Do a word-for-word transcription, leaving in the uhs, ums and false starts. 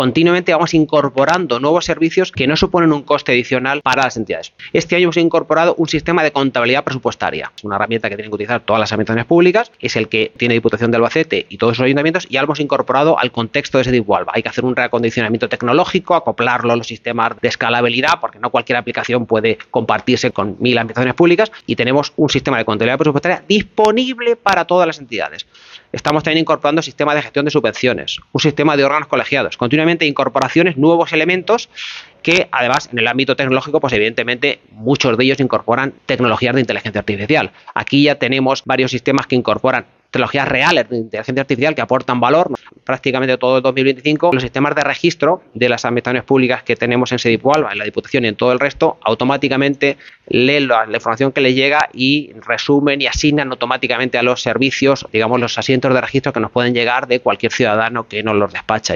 continuamente vamos incorporando nuevos servicios que no suponen un coste adicional para las entidades. Este año hemos incorporado un sistema de contabilidad presupuestaria. Es una herramienta que tienen que utilizar todas las administraciones públicas, es el que tiene Diputación de Albacete y todos los ayuntamientos, y ya lo hemos incorporado al contexto de SEDIF-Huelva. Hay que hacer un reacondicionamiento tecnológico, acoplarlo a los sistemas de escalabilidad, porque no cualquier aplicación puede compartirse con mil administraciones públicas, y tenemos un sistema de contabilidad presupuestaria disponible para todas las entidades. Estamos también incorporando sistemas de gestión de subvenciones, un sistema de órganos colegiados, continuamente incorporaciones, nuevos elementos que además en el ámbito tecnológico, pues evidentemente muchos de ellos incorporan tecnologías de inteligencia artificial. Aquí ya tenemos varios sistemas que incorporan tecnologías reales de inteligencia artificial que aportan valor. Prácticamente todo el dos mil veinticinco, los sistemas de registro de las administraciones públicas que tenemos en SEDIF-Huelva, en la Diputación y en todo el resto, automáticamente leen la, la información que les llega y resumen y asignan automáticamente a los servicios, digamos, los asientos de registro que nos pueden llegar de cualquier ciudadano que nos los despacha.